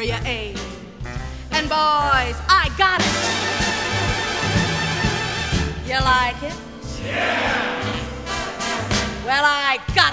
your age. And boys, I got it. You like it? Yeah. Well, I got